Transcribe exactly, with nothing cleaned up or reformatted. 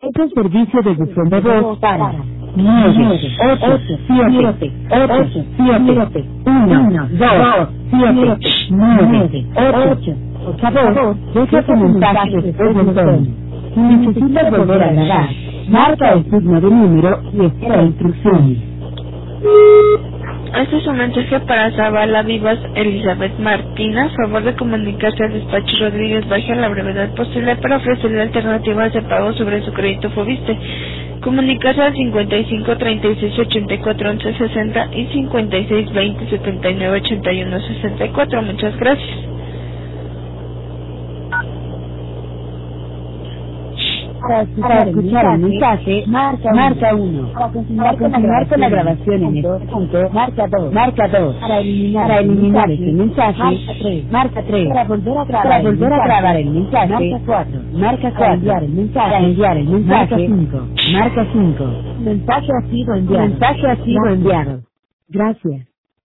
Es el servicio de buzón de voz para nueve ocho siete ocho siete uno dos siete nueve ocho. Por favor, deja tu mensaje después del tono. Si necesitas volver a grabar, marca el signo de número y espera instrucciones. Este es un mensaje para Zavala Vivas Elizabeth Martina. Favor de comunicarse al despacho Rodríguez Baja a la brevedad posible para ofrecerle alternativas de pago sobre su crédito Fobiste. Comunicarse al cincuenta y cinco treinta y seis ochenta y cuatro once sesenta y cincuenta y seis veinte setenta y nueve ochenta y uno sesenta y cuatro. Muchas gracias. Para escuchar, para escuchar el mensaje, marca, marca uno. Para continuar con la grabación en este punto, marca dos. Marca dos. Para eliminar, para eliminar ese mensaje, marca tres. Marca tres. Para volver a grabar, para volver a grabar el mensaje, marca cuatro. Marca cuatro. Para enviar el mensaje, para enviar el mensaje, marca cinco. Marca cinco. Mensaje ha sido enviado. Mensaje ha sido enviado. Gracias.